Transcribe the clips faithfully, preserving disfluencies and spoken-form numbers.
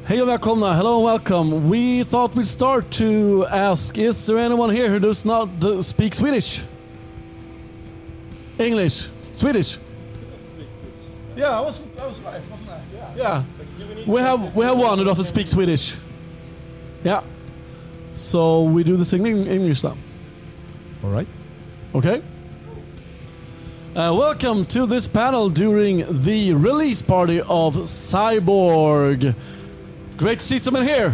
Hej och välkomna, hello and welcome. We thought we'd start to ask, is there anyone here who does not uh, speak Swedish? English? Swedish? Yeah, I was, I was right, wasn't I? Yeah. yeah. We, we have we have one who doesn't speak Swedish. Yeah. So we do this in English now. All right. Okay. Uh, welcome to this panel during the release party of Cyborg. Great to see someone here.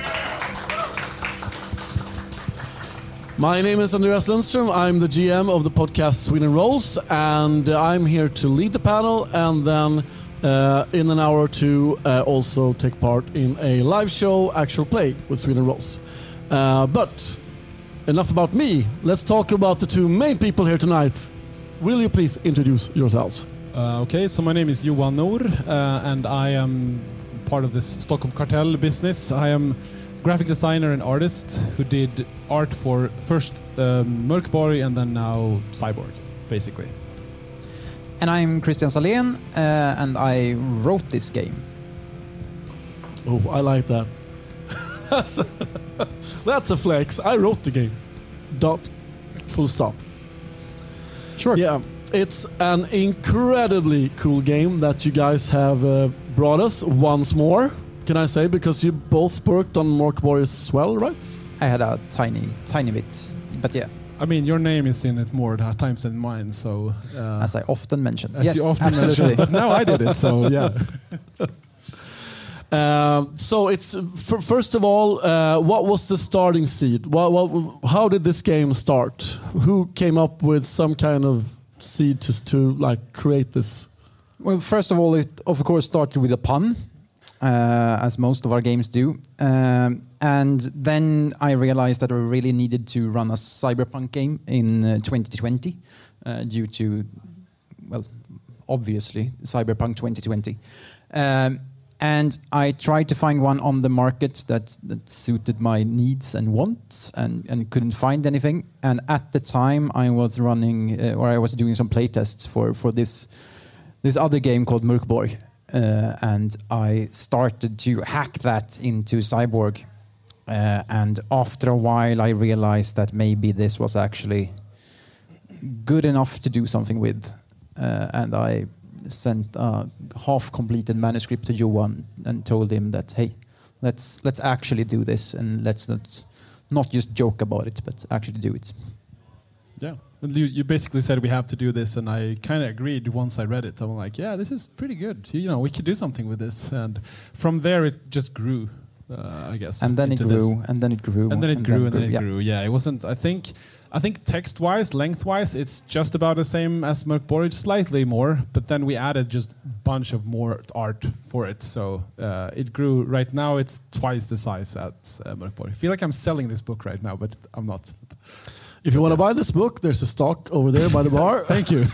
My name is Andreas Lundström. I'm the G M of the podcast Sweden Rolls, and uh, I'm here to lead the panel and then uh, in an hour or two uh, also take part in a live show, actual play with Sweden Rolls. Uh, but enough about me. Let's talk about the two main people here tonight. Will you please introduce yourselves? Uh, okay, so my name is Johan Noor, uh, and I am part of this Stockholm Cartel business. I am graphic designer and artist who did art for first um, Mörkborg and then now Cyborg, basically. And I'm Christian Salén, uh, and I wrote this game. Oh, I like that. that's, a that's a flex. I wrote the game. Dot. Full stop. Sure. Yeah, it's an incredibly cool game that you guys have uh, brought us once more, can I say, because you both worked on Mörkborg as well, right? I had a tiny, tiny bit, but yeah. I mean, your name is in it more times than mine, so... Uh, as I often mention. As yes, you often absolutely. mention, but now I did it, so yeah. Uh, so it's f- first of all, uh, what was the starting seed? What, what, how did this game start? Who came up with some kind of seed to, to like create this? Well, first of all, it of course started with a pun, uh, as most of our games do, um, and then I realized that I really needed to run a cyberpunk game in uh, twenty twenty, uh, due to, well, obviously Cyberpunk twenty twenty. Um, And I tried to find one on the market that, that suited my needs and wants, and, and couldn't find anything. And at the time, I was running, uh, or I was doing some playtests for for this this other game called Mörkborg, uh, and I started to hack that into Cyborg. Uh, and after a while, I realized that maybe this was actually good enough to do something with, uh, and I sent a half-completed manuscript to Johan and told him that, hey, let's let's actually do this, and let's not not just joke about it, but actually do it. Yeah, you, you basically said we have to do this, and I kind of agreed once I read it. I'm like, yeah, this is pretty good. You know, we could do something with this, and from there it just grew, uh, I guess. And then it grew, this. and then it grew, and then it and grew, then and then it yeah. grew. Yeah, it wasn't. I think. I think text-wise, length-wise, it's just about the same as Mörkborg, slightly more, but then we added just a bunch of more art for it, so uh, it grew. Right now, it's twice the size as uh, Mörkborg. I feel like I'm selling this book right now, but I'm not. If you want to buy this book, there's a stock over there by the bar. Thank you.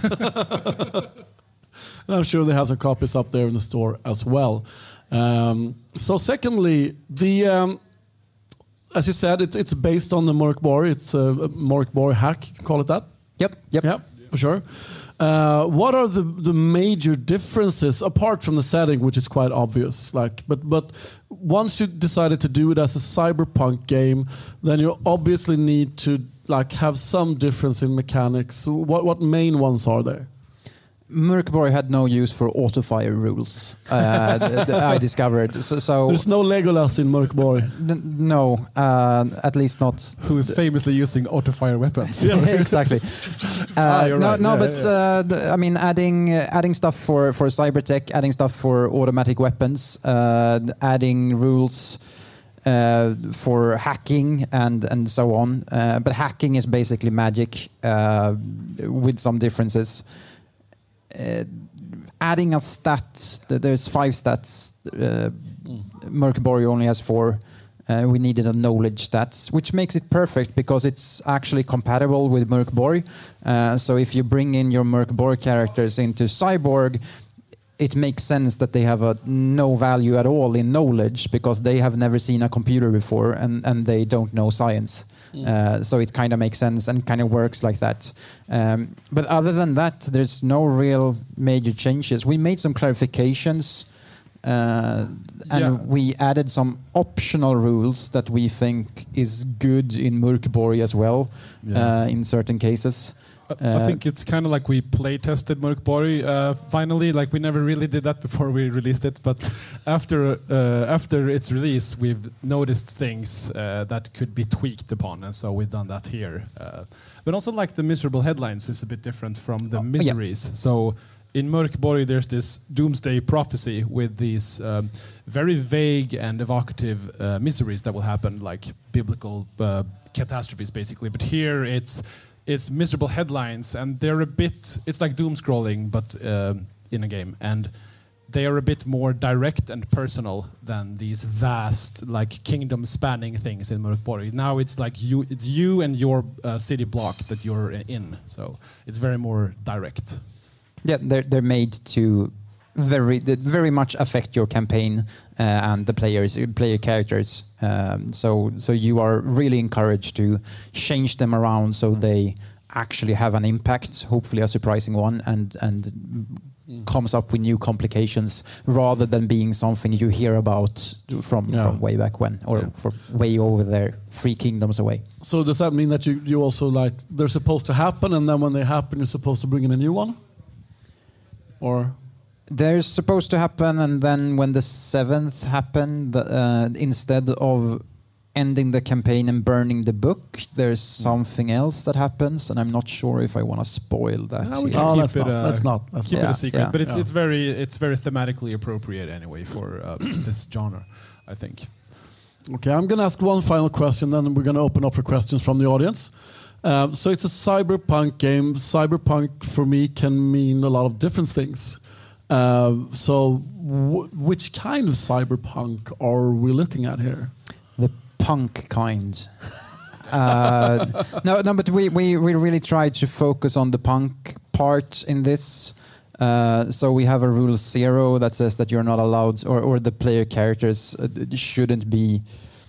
And I'm sure they have some copies up there in the store as well. Um, so secondly, the... Um, As you said, it, it's based on the Mörkborg. It's a, a Mörkborg hack, you can call it that? Yep, yep. Yeah, for sure. Uh, what are the, the major differences, apart from the setting, which is quite obvious? Like, but but once you decided to do it as a cyberpunk game, then you obviously need to like have some difference in mechanics. So what what main ones are there? Mörkborg had no use for auto-fire rules, uh, th- th- I discovered. So, so There's no Legolas in Mörkborg. n- no, uh, at least not. Who is famously using auto-fire weapons. Exactly. Ah, Uh, you're no, right. no, Yeah, but yeah. Uh, the, I mean, adding uh, adding stuff for for cybertech, adding stuff for automatic weapons, uh, adding rules uh, for hacking and and so on. Uh, but hacking is basically magic uh, with some differences. Uh, adding a stat, th- there's five stats. Uh, Mm. Mörkborg only has four. Uh, we needed a knowledge stats, which makes it perfect because it's actually compatible with Mörkborg. Uh, so if you bring in your Mörkborg characters into Cyborg, it makes sense that they have a no value at all in knowledge because they have never seen a computer before and, and they don't know science. Mm. Uh, so it kind of makes sense and kind of works like that. Um, but other than that, there's no real major changes. We made some clarifications uh, and Yeah. we added some optional rules that we think is good in Mörkborg as well, Yeah. uh, in certain cases. I, Uh, I think it's kind of like we play tested Mörkborg uh, finally. Like we never really did that before we released it, but after uh, after its release, we've noticed things uh, that could be tweaked upon, and so we've done that here. Uh, but also, like the miserable headlines is a bit different from the Oh, yeah. miseries. So in Mörkborg, there's this doomsday prophecy with these um, very vague and evocative uh, miseries that will happen, like biblical uh, catastrophes, basically. But here, it's it's miserable headlines, and they're a bit. It's like doom scrolling, but um in a game, and they are a bit more direct and personal than these vast, like kingdom-spanning things in Mörkborg. Now it's like you, it's you and your uh, city block that you're i- in. So it's very more direct. Yeah, they're they're made to very that very much affect your campaign uh, and the players player characters. Um, so so you are really encouraged to change them around so they actually have an impact, hopefully a surprising one, and and Mm. comes up with new complications rather than being something you hear about from Yeah. from way back when or Yeah. for way over there, three kingdoms away. So does that mean that you, you also like they're supposed to happen, and then when they happen, you're supposed to bring in a new one, or? They're supposed to happen, and then when the seventh happened, uh, instead of ending the campaign and burning the book, there's something else that happens, and I'm not sure if I want to spoil that. No, we here. can No, keep let's it, not. uh, Let's not. Let's Keep not. it Yeah, a secret, yeah. but it's Yeah. it's very it's very thematically appropriate anyway for uh, this genre, I think. Okay, I'm going to ask one final question, then we're going to open up for questions from the audience. Um, so it's a cyberpunk game. Cyberpunk for me can mean a lot of different things. Uh, so w- which kind of cyberpunk are we looking at here? The punk kind. uh, no, no, but we, we, we really try to focus on the punk part in this. Uh, so we have a rule zero that says that you're not allowed, or, or the player characters uh, shouldn't be.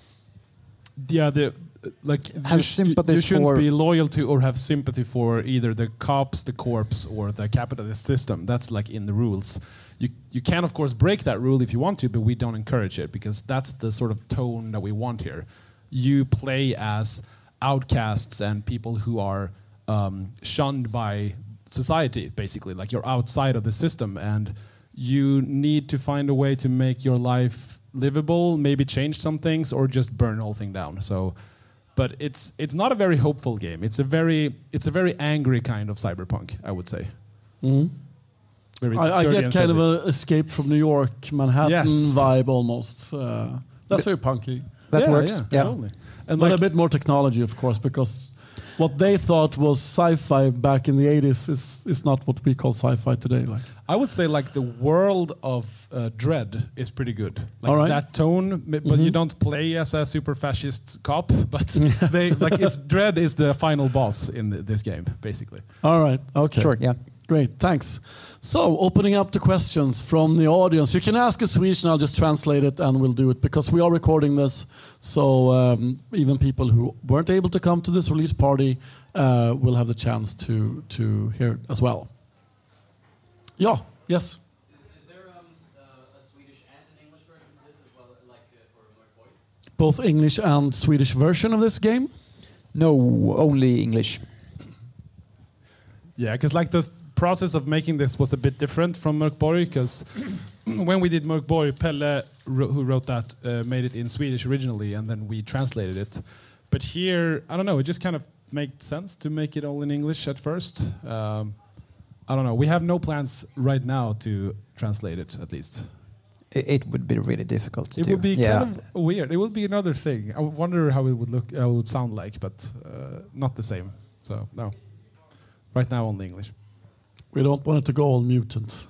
Yeah, the uh, like Have you, sh- you- sympathies you shouldn't for- be loyal to or have sympathy for either the cops, the corps, or the capitalist system. That's like in the rules. You you can of course break that rule if you want to, but we don't encourage it because that's the sort of tone that we want here. You play as outcasts and people who are um, shunned by society, basically. Like you're outside of the system, and you need to find a way to make your life livable, maybe change some things, or just burn the whole thing down. So, but it's it's not a very hopeful game. It's a very it's a very angry kind of cyberpunk, I would say. Mhm. Very I, I dirty get and kind of filthy. a escape from New York, Manhattan Yes. vibe almost. Uh, that's very punky. That Yeah, works. yeah, Yeah. totally. And But like, a bit more technology, of course, because what they thought was sci-fi back in the eighties is, is not what we call sci-fi today. Like, I would say like the world of uh, Dread is pretty good. Like All right. that tone, m- but Mhm. you don't play as a super fascist cop. But they like if Dread is the final boss in th- this game, basically. all right, okay, Sure, yeah. great, thanks. So, opening up to questions from the audience. You can ask in Swedish, and I'll just translate it, and we'll do it because we are recording this. So um, even people who weren't able to come to this release party uh, will have the chance to to hear it as well. Yeah. Yes. Is, is there um, uh, a Swedish and an English version for this as well, like uh, for Mörkborg? Both English and Swedish version of this game. No, only English. Yeah, because like the s- process of making this was a bit different from Mörkborg. Because when we did Mörkborg, Pelle, wro- who wrote that, uh, made it in Swedish originally, and then we translated it. But here, I don't know, it just kind of made sense to make it all in English at first. Um, I don't know. We have no plans right now to translate it, at least. I- It would be really difficult to It do. would be yeah. kind of weird. It would be another thing. I wonder how it would look, how it would sound like, but uh, not the same. So no, right now only English. We don't want it to go all mutant.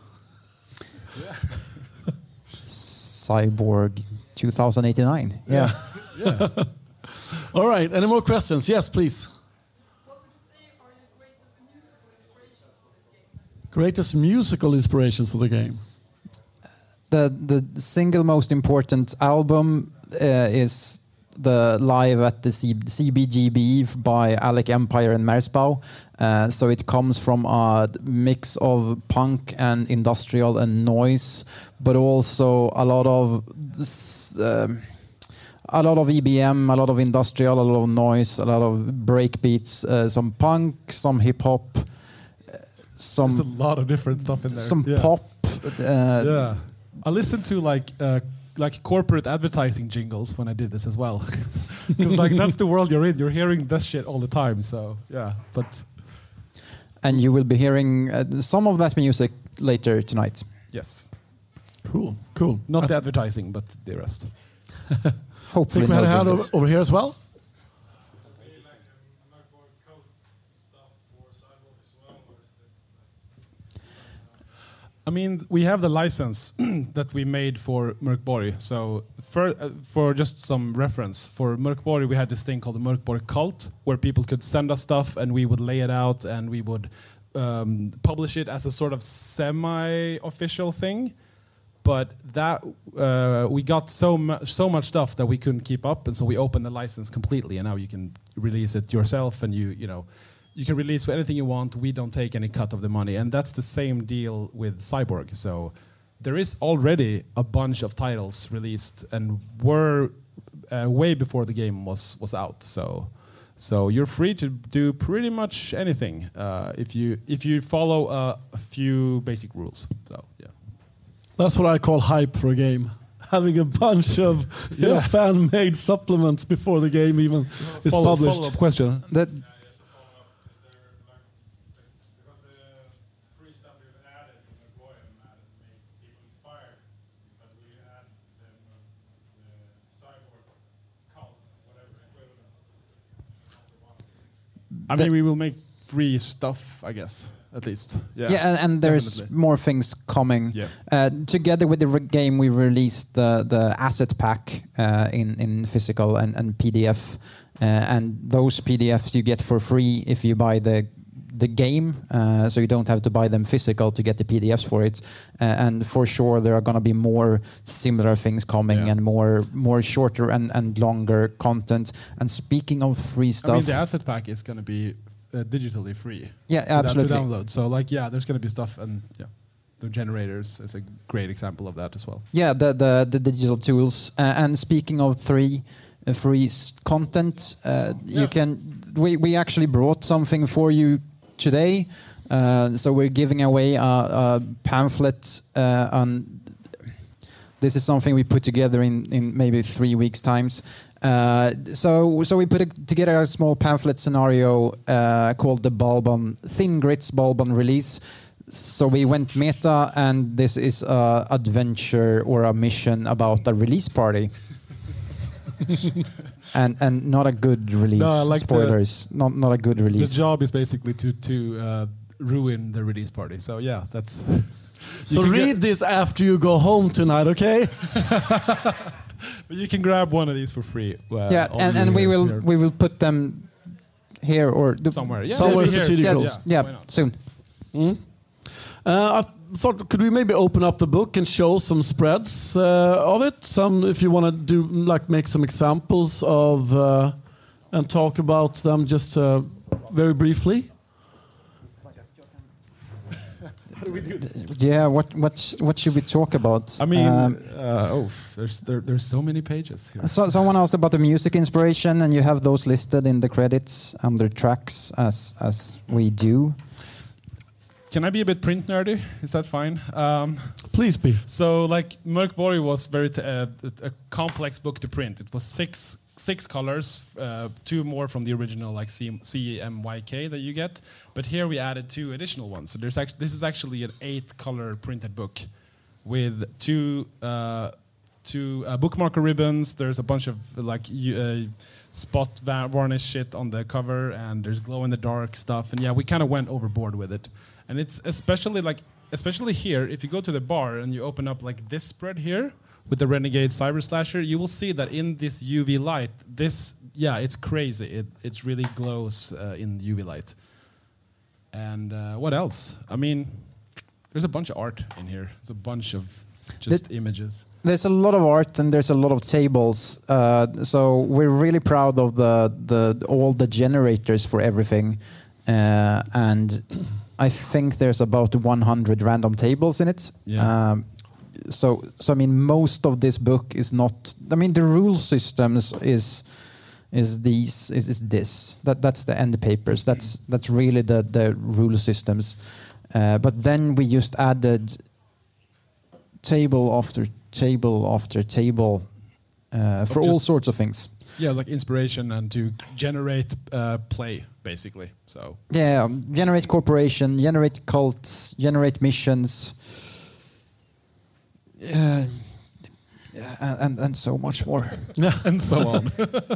Cyborg twenty eighty-nine. Yeah. Yeah. All right. Any more questions? Yes, please. What would you say are your greatest musical inspirations for this game? Greatest musical inspirations for the game. The the single most important album uh, is the live at the C- CBGB f- by Alec Empire and Merzbau. Uh, so it comes from a mix of punk and industrial and noise, but also a lot of this, um, a lot of E B M, a lot of industrial, a lot of noise, a lot of break beats, uh, some punk, some hip hop, some There's a lot of different stuff in there. some yeah. pop. Uh, Yeah, I listened to like uh, like corporate advertising jingles when I did this as well, because like that's the world you're in. You're hearing this shit all the time. So yeah, but And you will be hearing uh, some of that music later tonight. yes, Cool, cool. not I the advertising, but the rest. Hopefully, think we had a no hand over, jingles. over here as well. I mean, we have the license that we made for Mörkborg. So for, uh, for just some reference, for Mörkborg, we had this thing called the Mörkborg Cult, where people could send us stuff and we would lay it out and we would um, publish it as a sort of semi-official thing. But that uh, we got so much so much stuff that we couldn't keep up, and so we opened the license completely. And now you can release it yourself, and you you know. You can release anything you want. We don't take any cut of the money. And that's the same deal with Cyborg. So there is already a bunch of titles released and were uh, way before the game was, was out. So so you're free to do pretty much anything uh, if you if you follow uh, a few basic rules. So yeah. That's what I call hype for a game. Having a bunch of you know, Yeah. fan-made supplements before the game even is Follow, published. follow-up question. That I mean, we will make free stuff, I guess, at least. Yeah, yeah, and, and there's definitely. more things coming. Yeah. Uh, together with the re- game, we released the the asset pack uh, in in physical and, and P D F, uh, and those P D Fs you get for free if you buy the the game. Uh, so you don't have to buy them physical to get the P D Fs for it. Uh, and for sure, there are going to be more similar things coming Yeah. and more more shorter and, and longer content. And speaking of free stuff, I mean, the asset pack is going to be uh, digitally free. yeah, to, da- absolutely. to download. So, like, yeah, there's going to be stuff, and yeah, the generators is a great example of that as well. Yeah, the the, the digital tools. Uh, and speaking of three uh, free s- content, uh, Yeah. you can. We we actually brought something for you today. Uh, so we're giving away a, a pamphlet uh, on. This is something we put together in in maybe three weeks times. Uh, so so we put a, together a small pamphlet scenario uh, called the Balbon Thin Grits Balbon release. So we went meta, and this is a adventure or a mission about a release party. and and not a good release. No, I like the- Spoilers. Not not a good The release. job is basically to to uh, ruin the release party. So yeah, that's. So You can read this after you go home tonight, okay? But you can grab one of these for free. Uh, yeah, all and, you and we hear will here. we will put them here or the somewhere. Yeah, Somewhere this is here. strategical. Yeah, Yeah, why not? soon. Mm. Uh, I thought, could we maybe open up the book and show some spreads uh, of it? Some, if you want to do, like, make some examples of uh, and talk about them just uh, very briefly. Yeah, what what what should we talk about? I mean, Um, uh, oh, there's there, there's so many pages here. so, someone asked about the music inspiration, and you have those listed in the credits under tracks, as as we do. Can I be a bit print nerdy? Is that fine? Um, Please be. So, like, Mörkborg was very t- uh, a complex book to print. It was six six colors, uh, two more from the original, like C- C M Y K that you get. But here we added two additional ones. So there's actually this is actually an eight-color printed book with two uh, two uh, bookmarker ribbons. There's a bunch of like y- uh, spot va- varnish shit on the cover, and there's glow-in-the-dark stuff. And yeah, we kind of went overboard with it. And it's especially like, especially here, if you go to the bar and you open up like this spread here with the Renegade Cyber Slasher, you will see that in this U V light, this, yeah, it's crazy. It it really glows uh, in U V light. And uh, what else? I mean, there's a bunch of art in here. It's a bunch of just That- images. There's a lot of art and there's a lot of tables. Uh, so we're really proud of the the all the generators for everything, uh, and I think there's about one hundred random tables in it. Yeah. Um, so so I mean, most of this book is not. I mean, the rule systems is is these is, is this that that's the end papers. That's that's really the the rule systems. Uh, but then we just added table after table after table uh, for all just- sorts of things. Yeah, like inspiration and to generate uh, play, basically. So Yeah, um, generate corporation, generate cults, generate missions, uh, yeah, and and so much more. and so on.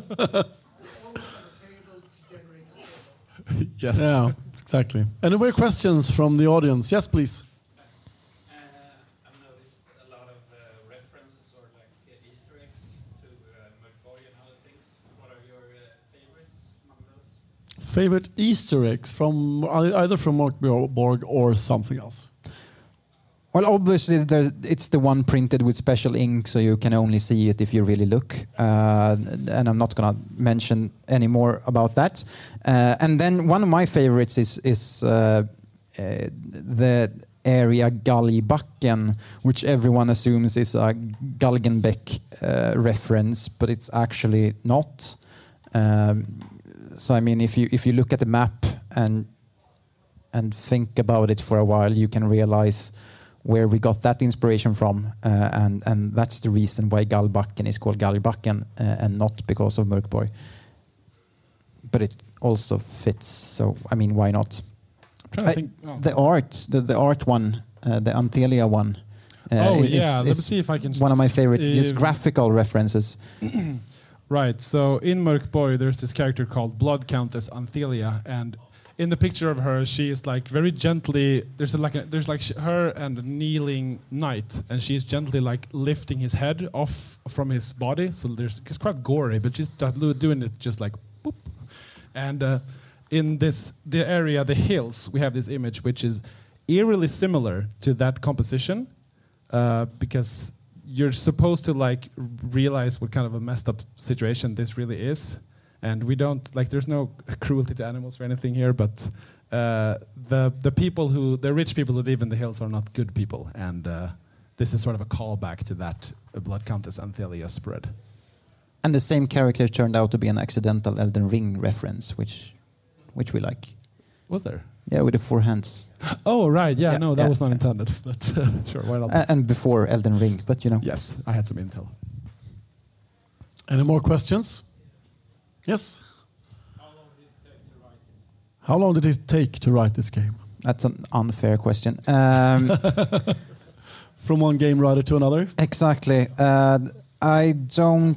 yes. Yeah, exactly. Any more questions from the audience? Yes, please. Uh, I've noticed a lot of uh, references or like uh, Easter eggs to uh, Mörkborg and other things. What are your uh, favorites among those? Favorite Easter eggs from ei- either from Mörkborg or something else? Well, obviously, there's, it's the one printed with special ink, so you can only see it if you really look. Uh, and I'm not going to mention any more about that. Uh, and then one of my favorites is is uh, uh, the area Galgbacken, which everyone assumes is a Galgenbeck uh, reference, but it's actually not. Um, so, I mean, if you if you look at the map and and think about it for a while, you can realize where we got that inspiration from, uh, and and that's the reason why Galgbacken is called Galgbacken uh, and not because of Mörkborg. But it also fits, so I mean, why not? I'm trying to I- think. Oh, The art, the the art one, uh, the Anthelia one. Uh, Oh, is, yeah, let me is see if I can one of my s- favorite, just uh, graphical references. Right. So in Mörkborg, there's this character called Blood Countess Anthelia, and in the picture of her, she is like very gently. There's a, like a, there's like sh- her and a kneeling knight, and she's gently like lifting his head off from his body. So there's it's quite gory, but she's do- doing it just like boop. And uh, in this the area, the hills, we have this image which is eerily similar to that composition, uh, because you're supposed to like r- realize what kind of a messed up situation this really is, and we don't like. There's no cruelty to animals or anything here, but uh, the the people who the rich people who live in the hills are not good people, and uh, this is sort of a callback to that uh, Blood Countess Anthelia spread. And the same character turned out to be an accidental Elden Ring reference, which which we like. Was there? Yeah, with the four hands. Oh right, yeah, Yeah, no, that yeah. was not intended, but uh, sure, why not? A- and before Elden Ring, but you know. Yes, I had some intel. Any more questions? Yes. How long did it take to write this game? That's an unfair question. Um, From one game writer to another? exactly. Uh, I don't.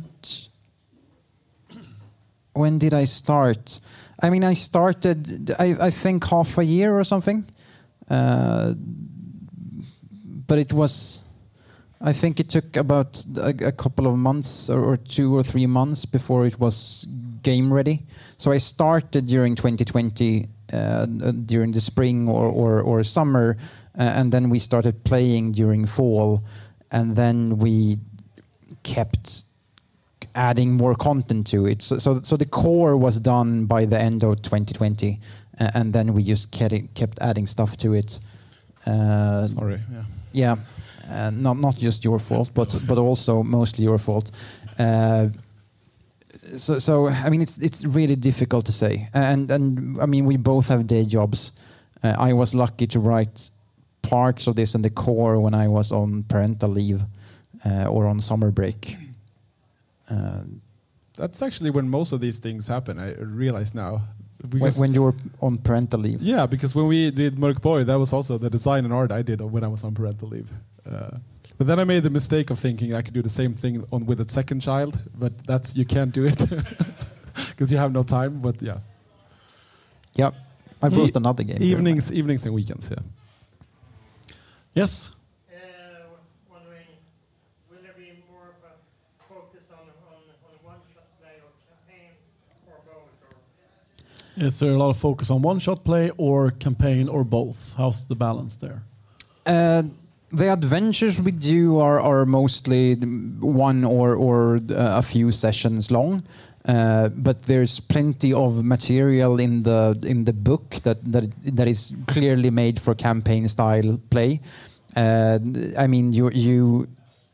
When did I start? I mean, I started, I, I think, half a year or something. Uh, but it was. I think it took about a, a couple of months or, or two or three months before it was game ready. So I started during twenty twenty, uh, uh, during the spring or, or, or summer, uh, and then we started playing during fall, and then we kept adding more content to it. So, so, so the core was done by the end of twenty twenty, uh, and then we just kept, kept adding stuff to it. Uh, Sorry, yeah. yeah, uh, not not just your fault, but but also mostly your fault. Uh, so so I mean, it's it's really difficult to say, and and I mean, we both have day jobs. Uh, I was lucky to write parts of this in the core when I was on parental leave uh, or on summer break. Uh, That's actually when most of these things happen. I realize now. when, Because- when you were on parental leave. Yeah, because when we did Mörkborg, that was also the design and art I did when I was on parental leave. Uh, but then I made the mistake of thinking I could do the same thing on with a second child, but that's you can't do it because you have no time. But yeah, Yeah, I brought E- another game. for evenings, evenings and weekends. Yeah. Yes. Uh, wondering, will there be more of a focus on on, on one-shot play or campaigns or both? Or Is there a lot of focus on one-shot play or campaign or both? How's the balance there? Uh, The adventures we do are, are mostly one or or uh, a few sessions long, uh, but there's plenty of material in the in the book that that that is clearly made for campaign style play. Uh, I mean, you you.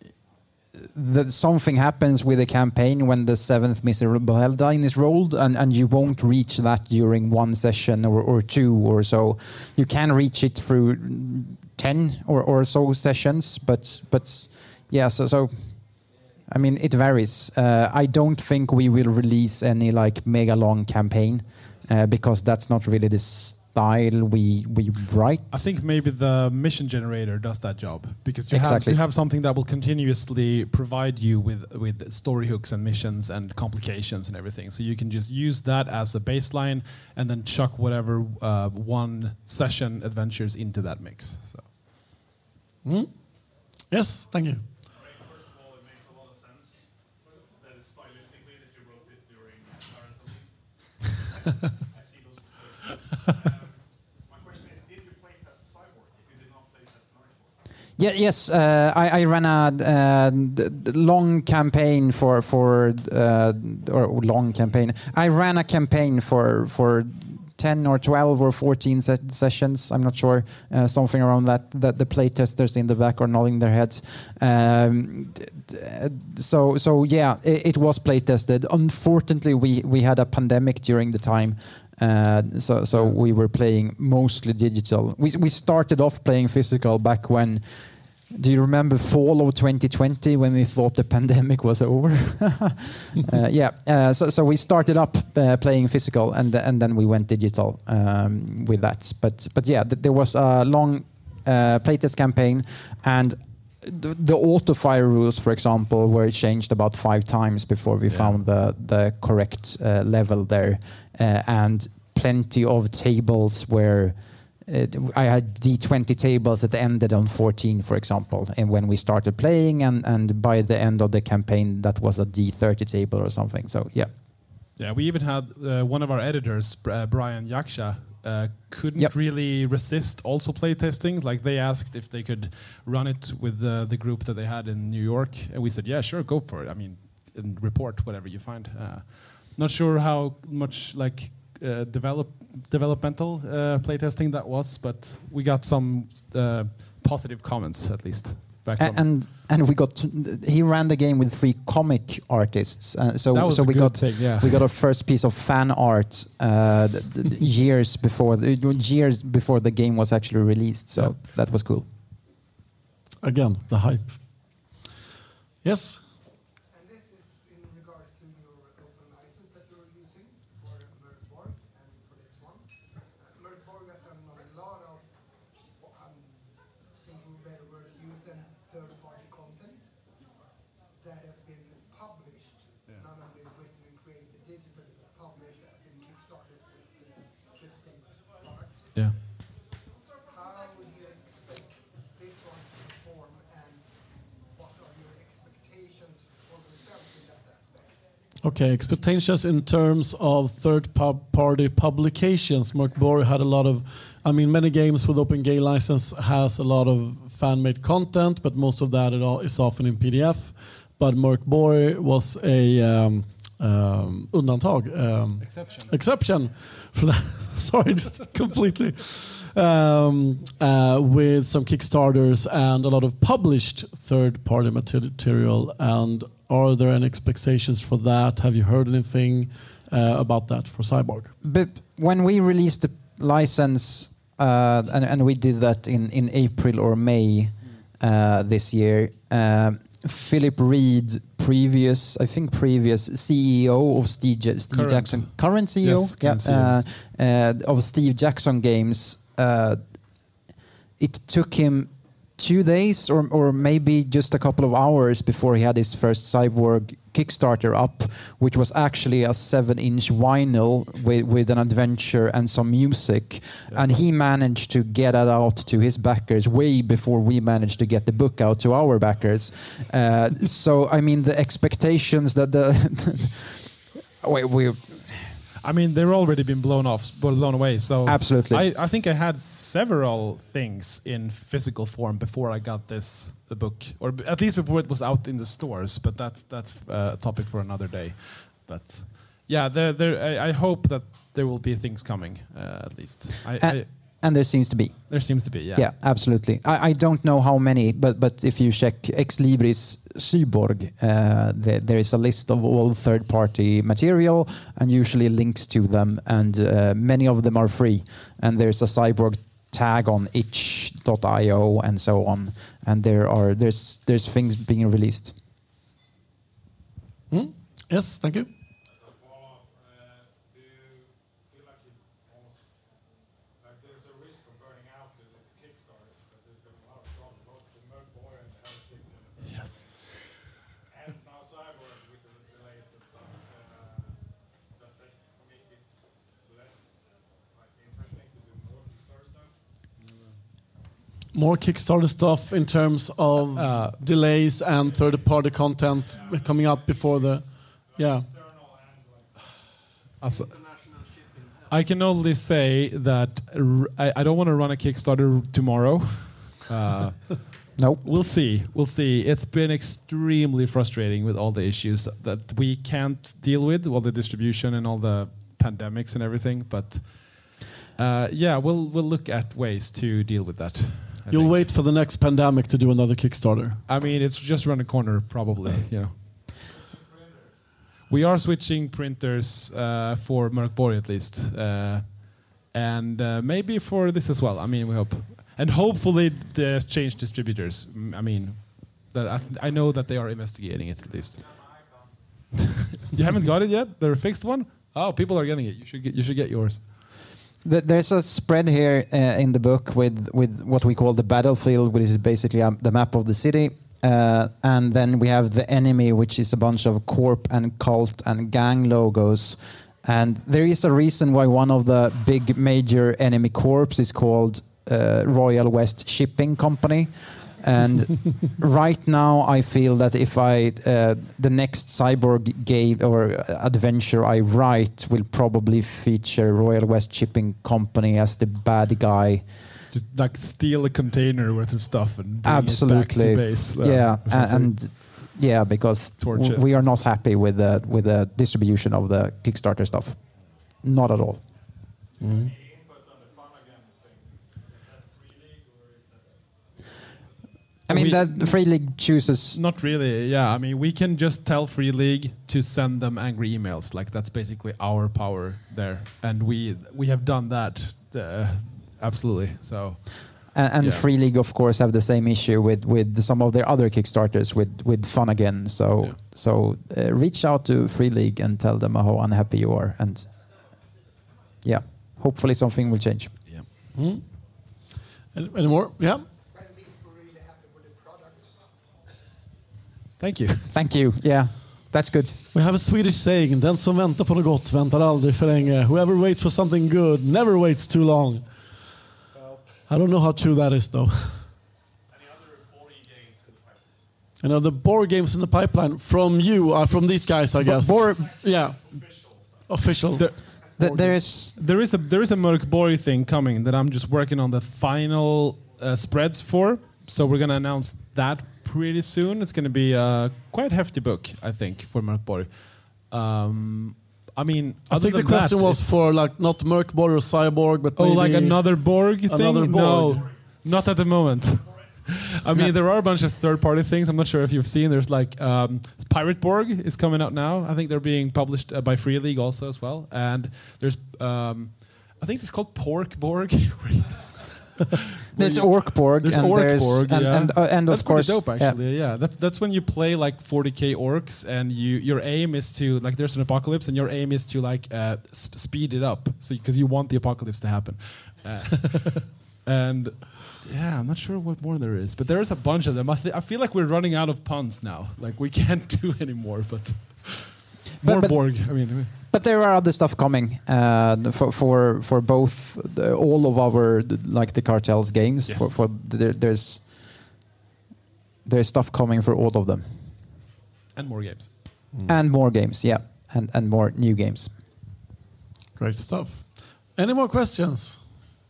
That something happens with a campaign when the seventh miserable Eldine is rolled, and, and you won't reach that during one session or, or two or so. You can reach it through ten or, or so sessions, but but yeah, so so I mean it varies. Uh, I don't think we will release any like mega long campaign uh, because that's not really the style we we write. I think maybe the mission generator does that job because you have Exactly. you have something that will continuously provide you with with story hooks and missions and complications and everything. So you can just use that as a baseline and then chuck whatever uh, one session adventures into that mix. So. Mm? Yes, thank you. First of all, it makes a lot of sense that it's stylistically that you wrote it during currently. I see those mistakes. Um, my question is, did you play test Cyborg if you did not play test Nightfall? Yeah, yes, uh, I, I ran a uh, d- d- long campaign for for uh, or long campaign. I ran a campaign for for ten or twelve or fourteen se- sessions. I'm not sure, uh, something around that. That the playtesters in the back are nodding their heads. Um, d- d- so so yeah, it, it was playtested. Unfortunately, we we had a pandemic during the time. Uh, so so we were playing mostly digital. We we started off playing physical back when. Do you remember fall of twenty twenty when we thought the pandemic was over? uh, yeah. Uh, so so we started up uh, playing physical and and then we went digital um, with that. But but yeah, th- there was a long uh, playtest campaign and. The, the auto fire rules, for example, were changed about five times before we Yeah. found the the correct uh, level there, uh, and plenty of tables where uh, I had D twenty tables that ended on fourteen, for example, and when we started playing, and and by the end of the campaign, that was a D thirty table or something. So yeah. Yeah, we even had uh, one of our editors, Br- uh, Brian Yaksha, uh, couldn't Yep. really resist also playtesting. Like they asked if they could run it with the, the group that they had in New York, and we said, yeah, sure, go for it. I mean, and report whatever you find. Uh, not sure how much like uh, develop developmental uh, playtesting that was, but we got some uh, positive comments at least. Back A- from- and and we got he ran the game with three comic artists, uh, so That was so a we good got thing, yeah. we got our first piece of fan art uh, th- th- years before the, years before the game was actually released. So Yeah. that was cool. Again, the hype. Yes. And this is in regards to your open license that you're using for Mörkborg and for this one. Uh, Mörkborg has done a lot of, I'm thinking better word to use than third-party content that has been published, not only written and created digitally, but published as in Kickstarters with uh, existing products. yeah. How would you expect this one to perform, and what are your expectations for yourself in that aspect? Okay, expectations in terms of third-party publications. Mörkborg had a lot of, I mean, many games with Open Game license has a lot of fan-made content, but most of that it all is often in P D F. But Mörkborg was a um, um, undantag, um, Exception. exception for that. Sorry, just completely. Um, uh, with some Kickstarters and a lot of published third-party material. And are there any expectations for that? Have you heard anything uh, about that for Cyborg? But when we released the license, uh, and, and we did that in, in April or May uh, this year, uh, Philip Reed, previous, I think previous C E O of Steve, Ja- Steve Current. Jackson, current C E O, Yes, current C E O, uh, uh, of Steve Jackson Games, uh, it took him two days or, or maybe just a couple of hours before he had his first Cyborg Kickstarter up, which was actually a seven-inch vinyl with, with an adventure and some music. Yeah. And he managed to get it out to his backers way before we managed to get the book out to our backers. Uh, so, I mean, the expectations that the... Wait, we... I mean, they're already been blown off, blown away. So Absolutely. I, I think I had several things in physical form before I got this the book, or b- at least before it was out in the stores. But that's that's uh, a topic for another day. But yeah, there, there. I, I hope that there will be things coming. Uh, at least I, And, I, and there seems to be. there seems to be. Yeah. Yeah, absolutely. I, I don't know how many, but but if you check Ex Libris Cyborg, uh, the, there is a list of all third-party material and usually links to them, and uh, many of them are free. And there's a Cyborg tag on itch dot i o and so on. And there are there's there's things being released. Hmm? Yes, thank you. As a follow-up, uh, do you feel like it almost like there's a risk of burning out the Kickstarters because there's been a lot of trouble both with Merc Boy and the Hell's Kitchen and the Yes. and now Cyborg with the delays and stuff. Uh, does that make it less like interesting to do more Kickstarter stuff? More Kickstarter stuff in terms of Uh, delays and third-party content coming up before the. Yeah. External and like Also, I can only say that r- I, I don't want to run a Kickstarter tomorrow. Uh, Nope. We'll see. We'll see. It's been extremely frustrating with all the issues that we can't deal with, all the distribution and all the pandemics and everything. But uh, yeah, we'll we'll look at ways to deal with that. I You'll think. wait for the next pandemic to do another Kickstarter. I mean, it's just around the corner, probably. You know. We are switching printers uh, for Merc Boy at least, uh, and uh, maybe for this as well. I mean, we hope, and hopefully the change distributors. Mm, I mean, that I, th- I know that they are investigating it at least. You haven't got it yet? The fixed one? Oh, people are getting it. You should get. You should get yours. Th- There's a spread here uh, in the book with, with what we call the battlefield, which is basically um, the map of the city. Uh, and then we have the enemy, which is a bunch of corp and cult and gang logos. And there is a reason why one of the big major enemy corps is called uh, Royal West Shipping Company. And right now, I feel that if I uh, the next Cyborg game or adventure I write will probably feature Royal West Shipping Company as the bad guy. Just like steal a container worth of stuff and bring Absolutely, it back to base. uh, yeah, or a- something. and yeah, because Torch w- it. we are not happy with the with the distribution of the Kickstarter stuff, not at all. input on the fun again thing. Is that free league or is that I mean, We- that Free League chooses. Not really. Yeah, I mean, we can just tell Free League to send them angry emails. Like that's basically our power there, and we we have done that. Uh, absolutely. So And, and Yeah. Free League, of course, have the same issue with, with some of their other Kickstarters with, with Fun Again. So Yeah. so uh, reach out to Free League and tell them how unhappy you are, and yeah, hopefully something will change. Hmm? Any, any more? Yeah. But at least we're really happy with the products. thank you. Thank you. Yeah, that's good. We have a Swedish saying, den som väntar på något gott väntar aldrig för länge. Whoever waits for something good never waits too long. I don't know how true that is though. any other board games in the pipeline? And other board games in the pipeline from you, uh, from these guys, I guess. board- yeah. Official. There- Th- there is There is a there is a Merc Boy thing coming that I'm just working on the final uh, spreads for. So we're gonna announce that pretty soon. It's gonna be a quite hefty book, I think, for Merc Boy. Um, I mean, I other think the than question that, was it's- for like not Merc Boy or Cyborg, but oh, maybe like another Borg thing. Another Borg. No, not at the moment. I mean, there are a bunch of third-party things. I'm not sure if you've seen. There's like um, Pirate Borg is coming out now. I think they're being published uh, by Free League also as well. And there's, um, I think it's called Pork Borg. there's Orc Borg, There's and Orc there's Borg, and yeah. and, uh, and That's of course, pretty dope yeah. actually. Yeah, That, that's when you play like forty K orcs, and you your aim is to like there's an apocalypse, and your aim is to like uh, sp- speed it up, so because you want the apocalypse to happen. Uh, and yeah, I'm not sure what more there is, but there is a bunch of them. I, th- I feel like we're running out of puns now. Like we can't do anymore, but. But- More but- Borg. I mean, But there are other stuff coming uh, for for for both the, all of our the, like the cartels games. Yes. For, for there, there's there's stuff coming for all of them, and more games. and more games. Yeah, and and more new games. Great stuff. Any more questions?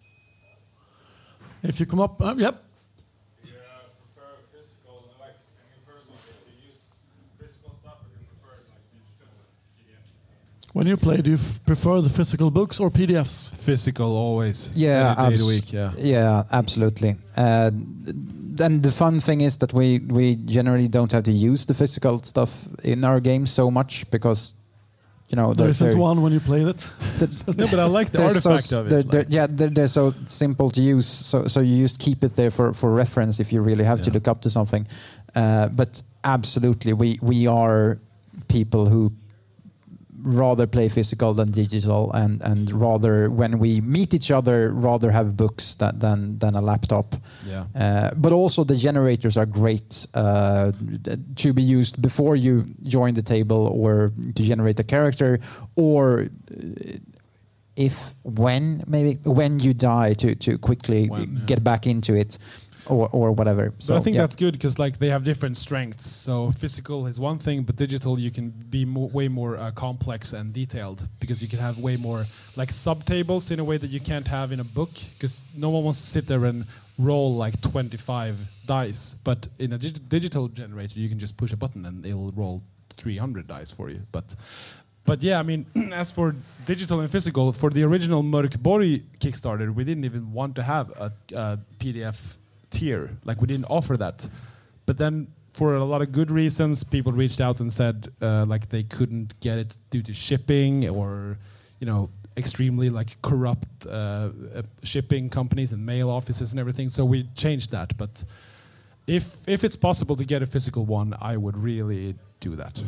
If you come up, uh, yep. Do you uh, prefer physical, like in your personal case, do you use physical stuff or do you prefer like digital P D F stuff? When you play, do you f- prefer the physical books or P D Fs? Physical always. Yeah, Any day of the abs- week. Yeah. Yeah, absolutely. Uh, and the fun thing is that we we generally don't have to use the physical stuff in our games so much because, you know, There they're- isn't they're- one when you played it. No, but I like the they're so artifact s- of they're- it. they're- like- yeah, they're, they're so simple to use. So so you just keep it there for, for reference if you really have to Yeah. look up to something. Uh, but absolutely, we we are people who rather play physical than digital, and, and rather when we meet each other, rather have books that, than than a laptop. yeah. Uh, but also the generators are great uh, d- to be used before you join the table or to generate a character, or uh, if when maybe when you die to to quickly When, yeah. get back into it, or or whatever. So I think yeah. that's good because like they have different strengths. So physical is one thing, but digital you can be mo- way more uh, complex and detailed because you can have way more like subtables in a way that you can't have in a book because no one wants to sit there and roll like twenty-five dice. But in a dig- digital generator, you can just push a button and it'll roll three hundred dice for you. But but yeah, I mean, as for digital and physical, for the original Mörkborg Kickstarter, we didn't even want to have a, a P D F tier. Like we didn't offer that. But then for a lot of good reasons, people reached out and said uh, like they couldn't get it due to shipping or, you know, extremely like corrupt uh, uh, shipping companies and mail offices and everything. So we changed that. But if if it's possible to get a physical one, I would really do that.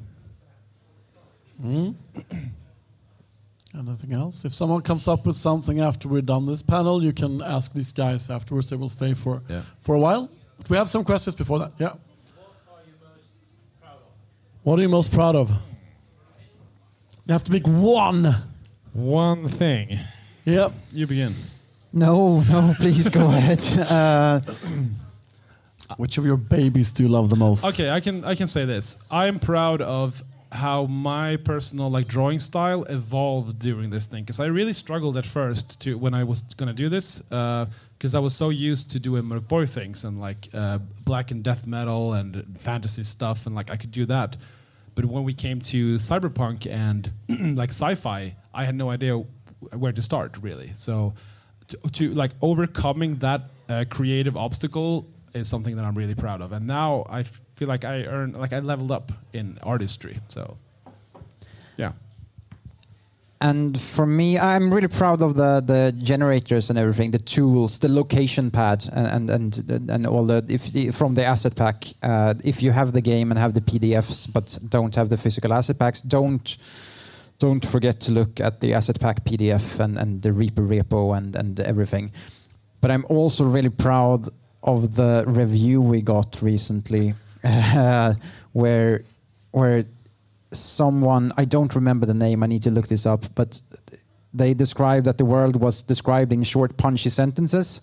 Mm. Anything else? If someone comes up with something after we're done this panel, you can ask these guys afterwards. They will stay for Yeah. for a while. But we have some questions before that. Yeah. What are you most proud of? What are you most proud of? You have to pick one. One thing. Yep. You begin. No, no, please go ahead. Uh, Which of your babies do you love the most? Okay, I can I can say this. I am proud of how my personal like drawing style evolved during this thing because I really struggled at first to when I was gonna do this because I was so used to doing Mörkborg things and like uh, black and death metal and fantasy stuff and like I could do that. But when we came to cyberpunk and like sci-fi, I had no idea where to start really. So to, to like overcoming that uh, creative obstacle is something that I'm really proud of. And now I f- feel like I earned, like I leveled up in artistry. So, yeah. And for me, I'm really proud of the, the generators and everything, the tools, the location pad, and and and, and all the if from the asset pack. Uh, if you have the game and have the P D Fs but don't have the physical asset packs, don't don't forget to look at the asset pack P D F and, and the Reaper repo and and everything. But I'm also really proud of the review we got recently, uh, where where. Someone, I don't remember the name, I need to look this up, but they described that the world was described in short, punchy sentences.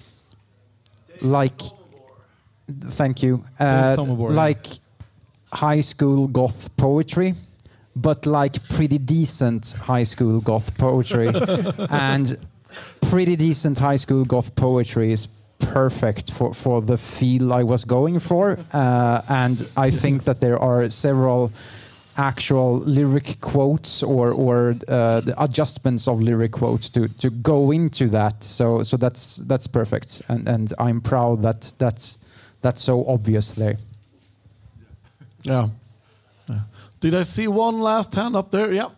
Like, thank you, uh, Thomabor, yeah. like high school goth poetry, but like pretty decent high school goth poetry. And pretty decent high school goth poetry is perfect for, for the feel I was going for. Uh, and I think that there are several actual lyric quotes or or uh, the adjustments of lyric quotes to to go into that. So so that's that's perfect, and and I'm proud that that's that's so obvious there. Yeah. Yeah. Did I see one last hand up there? Yeah.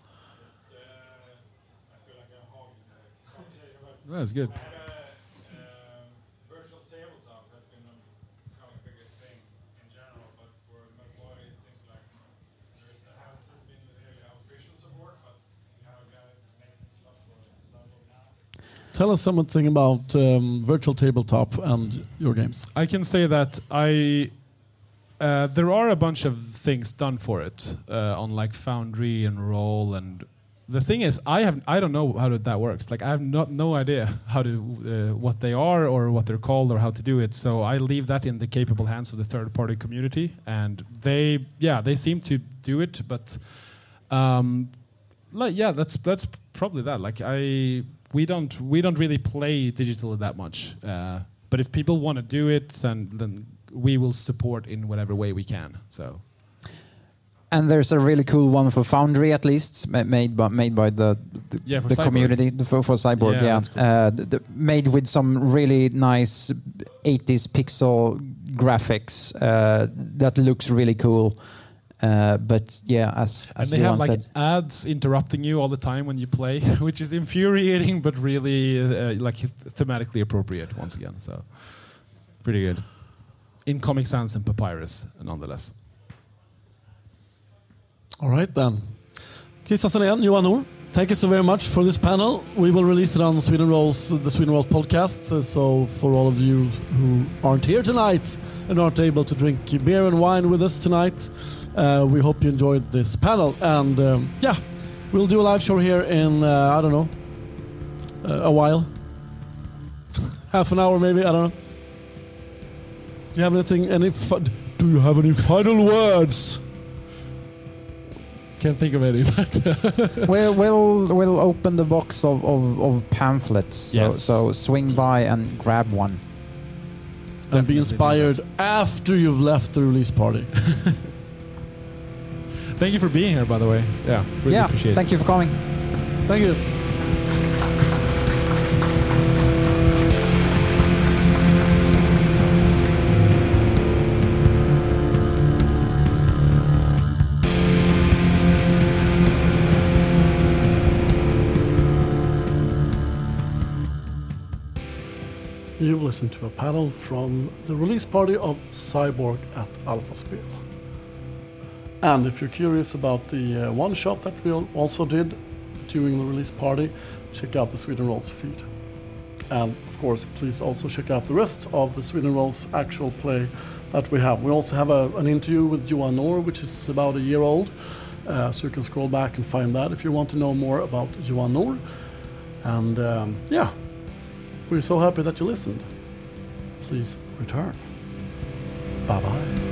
That's good. I had a um, virtual tabletop has been a kind of bigger thing in general, but for Mörkborg, things like there is, hasn't been really our visual support, but we have a guy making stuff for it. So now. Tell us something about um, virtual tabletop and your games. I can say that I uh, there are a bunch of things done for it uh, on like Foundry and Roll, and the thing is, I have I don't know how to, that works. Like I have not no idea how to uh, what they are or what they're called or how to do it. So I leave that in the capable hands of the third-party community, and they yeah they seem to do it, but. Um, Like, yeah, that's that's probably that. Like I, we don't we don't really play digital that much. Uh, but if people want to do it, then then we will support in whatever way we can. So. And there's a really cool one for Foundry, at least ma- made by made by the the, Yeah, for the Cyborg. community the, for, for Cyborg. Yeah, Yeah, that's cool. uh, the, the, made with some really nice eighties pixel graphics uh, that looks really cool. Uh, but yeah, as And as they Johan have like said, ads interrupting you all the time when you play, which is infuriating, but really uh, like thematically appropriate once again. So pretty good. In Comic Sans and Papyrus, nonetheless. All right then. Christian Selén, Johan Nor, thank you so very much for this panel. We will release it on Sweden Rolls, the Sweden Rolls podcast. Uh, so for all of you who aren't here tonight and aren't able to drink beer and wine with us tonight, uh, we hope you enjoyed this panel. And um, yeah, we'll do a live show here in, uh, I don't know, uh, a while. Half an hour maybe, I don't know. Do you have anything, any, fi- do you have any final words? Can't think of any, but we'll we'll we'll open the box of of, of pamphlets. So, Yes. so swing by and grab one. and be inspired after you've left the release party. Thank you for being here, by the way. Yeah, really yeah, appreciate thank it. you for coming. Thank you. You've listened to a panel from the release party of Cyborg at Alpha Spel. And if you're curious about the uh, one shot that we al- also did during the release party, check out the Sweden Rolls feed. And of course, please also check out the rest of the Sweden Rolls actual play that we have. We also have a, an interview with Johan Nor, which is about a year old. Uh, so you can scroll back and find that if you want to know more about Johan Nor. And um, yeah, we're so happy that you listened. Please return. Bye bye.